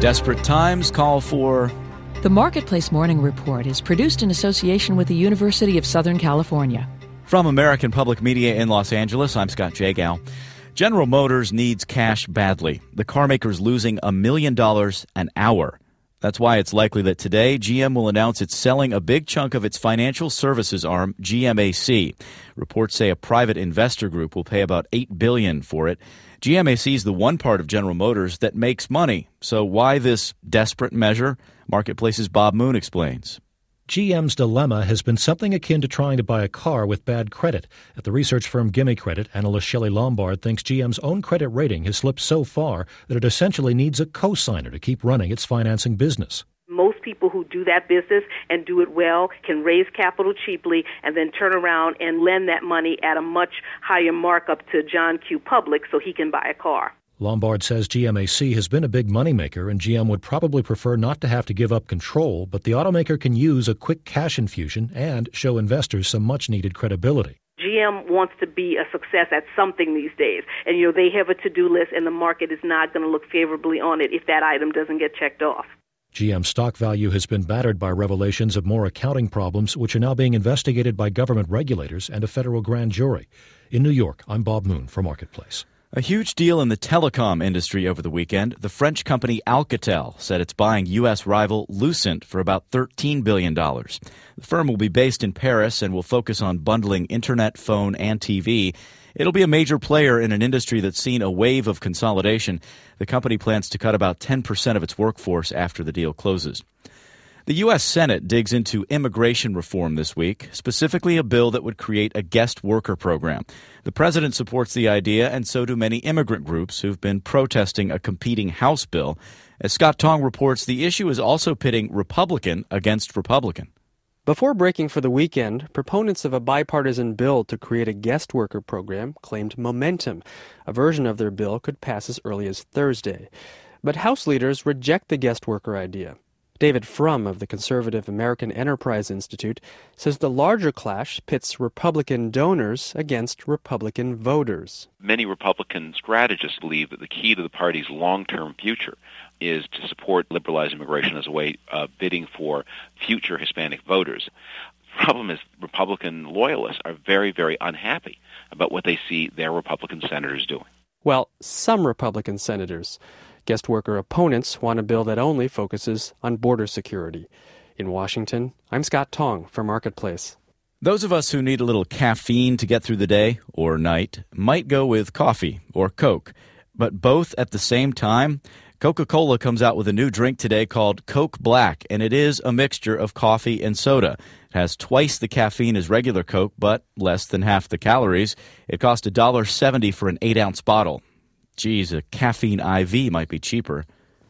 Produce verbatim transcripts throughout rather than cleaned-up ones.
Desperate times call for... The Marketplace Morning Report is produced in association with the University of Southern California. From American Public Media in Los Angeles, I'm Scott Jagow. General Motors needs cash badly. The carmaker's losing a million dollars an hour. That's why it's likely that today G M will announce it's selling a big chunk of its financial services arm, G M A C. Reports say a private investor group will pay about eight billion dollars for it. G M A C is the one part of General Motors that makes money. So why this desperate measure? Marketplace's Bob Moon explains. G M's dilemma has been something akin to trying to buy a car with bad credit. At the research firm Gimme Credit, analyst Shelley Lombard thinks G M's own credit rating has slipped so far that it essentially needs a cosigner to keep running its financing business. Most people who do that business and do it well can raise capital cheaply and then turn around and lend that money at a much higher markup to John Q. Public so he can buy a car. Lombard says G M A C has been a big moneymaker, and G M would probably prefer not to have to give up control, but the automaker can use a quick cash infusion and show investors some much-needed credibility. G M wants to be a success at something these days, and you know they have a to-do list, and the market is not going to look favorably on it if that item doesn't get checked off. G M's stock value has been battered by revelations of more accounting problems, which are now being investigated by government regulators and a federal grand jury. In New York, I'm Bob Moon for Marketplace. A huge deal in the telecom industry over the weekend. The French company Alcatel said it's buying U S rival Lucent for about thirteen billion dollars. The firm will be based in Paris and will focus on bundling internet, phone, and T V. It'll be a major player in an industry that's seen a wave of consolidation. The company plans to cut about ten percent of its workforce after the deal closes. The U S Senate digs into immigration reform this week, specifically a bill that would create a guest worker program. The president supports the idea, and so do many immigrant groups who've been protesting a competing House bill. As Scott Tong reports, the issue is also pitting Republican against Republican. Before breaking for the weekend, proponents of a bipartisan bill to create a guest worker program claimed momentum. A version of their bill could pass as early as Thursday. But House leaders reject the guest worker idea. David Frum of the conservative American Enterprise Institute says the larger clash pits Republican donors against Republican voters. Many Republican strategists believe that the key to the party's long-term future is to support liberalized immigration as a way of bidding for future Hispanic voters. The problem is Republican loyalists are very, very unhappy about what they see their Republican senators doing. Well, some Republican senators. Guest worker opponents want a bill that only focuses on border security. In Washington, I'm Scott Tong for Marketplace. Those of us who need a little caffeine to get through the day or night might go with coffee or Coke. But both at the same time, Coca-Cola comes out with a new drink today called Coke Black, and it is a mixture of coffee and soda. It has twice the caffeine as regular Coke, but less than half the calories. It costs one dollar seventy for an eight-ounce bottle. Geez, a caffeine I V might be cheaper.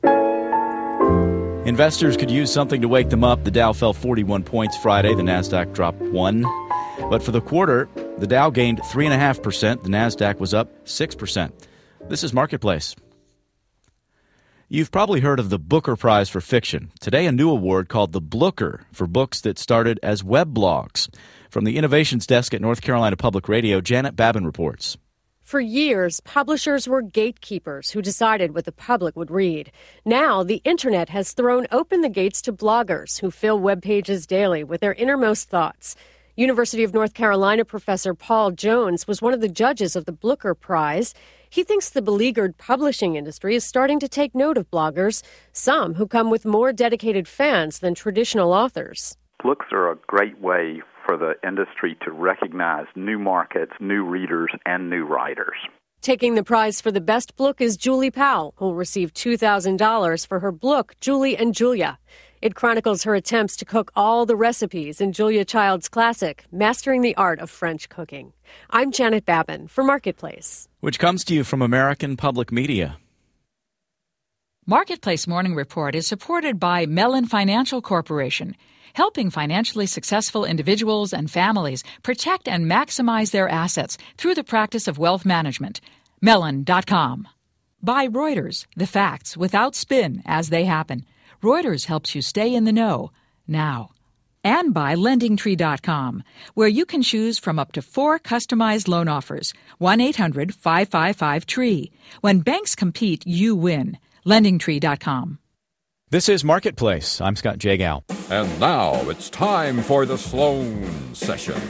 Investors could use something to wake them up. The Dow fell forty-one points Friday. The Nasdaq dropped one. But for the quarter, the Dow gained three point five percent. The Nasdaq was up six percent. This is Marketplace. You've probably heard of the Booker Prize for Fiction. Today, a new award called the Blooker for books that started as web blogs. From the Innovations Desk at North Carolina Public Radio, Janet Babin reports. For years, publishers were gatekeepers who decided what the public would read. Now, the Internet has thrown open the gates to bloggers who fill web pages daily with their innermost thoughts. University of North Carolina professor Paul Jones was one of the judges of the Booker Prize. He thinks the beleaguered publishing industry is starting to take note of bloggers, some who come with more dedicated fans than traditional authors. Books are a great way for the industry to recognize new markets, new readers, and new writers. Taking the prize for the best book is Julie Powell, who will receive two thousand dollars for her book, Julie and Julia. It chronicles her attempts to cook all the recipes in Julia Child's classic, Mastering the Art of French Cooking. I'm Janet Babin for Marketplace. Which comes to you from American Public Media. Marketplace Morning Report is supported by Mellon Financial Corporation, helping financially successful individuals and families protect and maximize their assets through the practice of wealth management. Mellon dot com. By Reuters, the facts without spin as they happen. Reuters helps you stay in the know now. And by Lending Tree dot com, where you can choose from up to four customized loan offers. one eight hundred five five five TREE. When banks compete, you win. Lending Tree dot com. This is Marketplace. I'm Scott Jagow. And now it's time for the Sloan Sessions.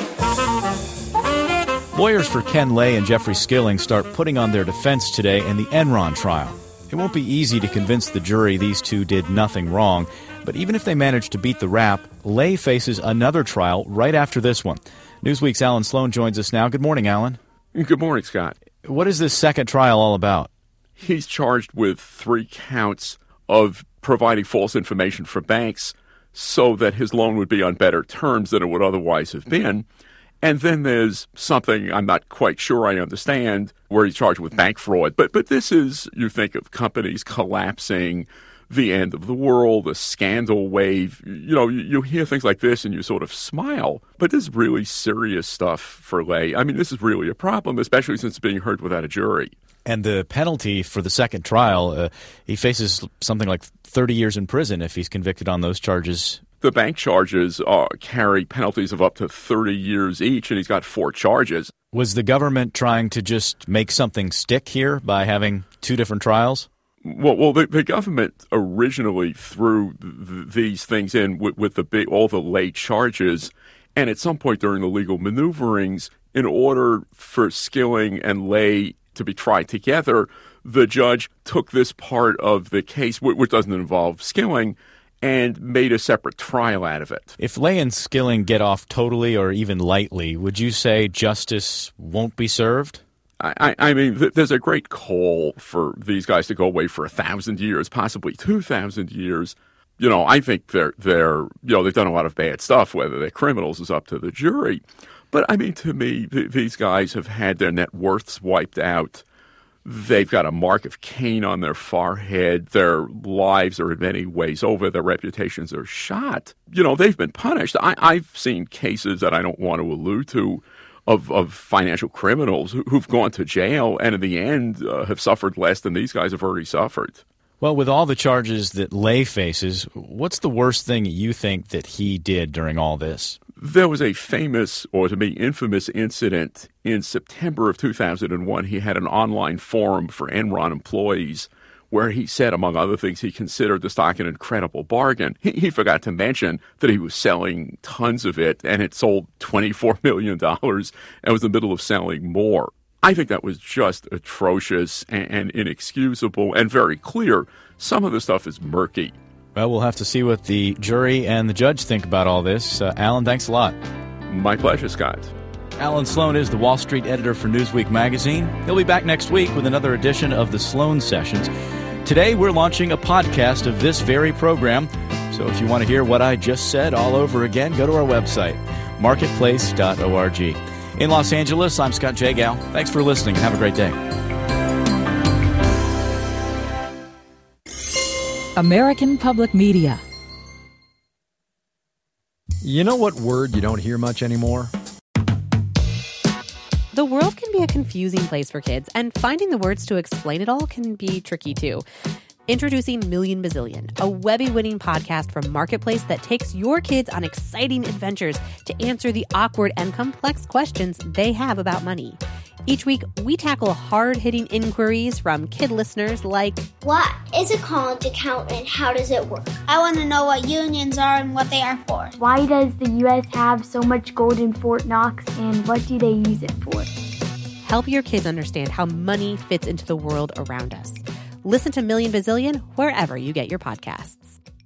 Lawyers for Ken Lay and Jeffrey Skilling start putting on their defense today in the Enron trial. It won't be easy to convince the jury these two did nothing wrong, but even if they manage to beat the rap, Lay faces another trial right after this one. Newsweek's Alan Sloan joins us now. Good morning, Alan. Good morning, Scott. What is this second trial all about? He's charged with three counts of providing false information for banks so that his loan would be on better terms than it would otherwise have been. And then there's something I'm not quite sure I understand where he's charged with bank fraud. But but this is, you think of companies collapsing, the end of the world, a scandal wave. You know, you, you hear things like this and you sort of smile. But this is really serious stuff for Lay. I mean, this is really a problem, especially since it's being heard without a jury. And the penalty for the second trial, uh, he faces something like thirty years in prison if he's convicted on those charges. The bank charges uh, carry penalties of up to thirty years each, and he's got four charges. Was the government trying to just make something stick here by having two different trials? Well, well, the, the government originally threw th- these things in with, with the big, all the late charges, and at some point during the legal maneuverings, in order for Skilling and Lay to be tried together, the judge took this part of the case, which doesn't involve Skilling, and made a separate trial out of it. If Lay and Skilling get off totally or even lightly, would you say justice won't be served? I, I mean, th- there's a great call for these guys to go away for a thousand years, possibly two thousand years. You know, I think they're, they're, you know, they've done a lot of bad stuff. Whether they're criminals is up to the jury. But, I mean, to me, th- these guys have had their net worths wiped out. They've got a mark of Cain on their forehead. Their lives are in many ways over. Their reputations are shot. You know, they've been punished. I, I've seen cases that I don't want to allude to of, of financial criminals who, who've gone to jail and in the end uh, have suffered less than these guys have already suffered. Well, with all the charges that Lay faces, what's the worst thing you think that he did during all this? There was a famous, or to me, infamous incident in September of two thousand one. He had an online forum for Enron employees where he said, among other things, he considered the stock an incredible bargain. He, he forgot to mention that he was selling tons of it, and it sold twenty-four million dollars and was in the middle of selling more. I think that was just atrocious and, and inexcusable and very clear. Some of the stuff is murky. Well, we'll have to see what the jury and the judge think about all this. Uh, Alan, thanks a lot. My pleasure, Scott. Alan Sloan is the Wall Street editor for Newsweek magazine. He'll be back next week with another edition of the Sloan Sessions. Today, we're launching a podcast of this very program. So if you want to hear what I just said all over again, go to our website, marketplace dot org. In Los Angeles, I'm Scott Jagow. Thanks for listening and have a great day. American Public Media. You know what word you don't hear much anymore? The world can be a confusing place for kids, and finding the words to explain it all can be tricky too. Introducing Million Bazillion, a Webby-winning podcast from Marketplace that takes your kids on exciting adventures to answer the awkward and complex questions they have about money. Each week, we tackle hard-hitting inquiries from kid listeners like, what is a college account and how does it work? I want to know what unions are and what they are for. Why does the U S have so much gold in Fort Knox and what do they use it for? Help your kids understand how money fits into the world around us. Listen to Million Bazillion wherever you get your podcasts.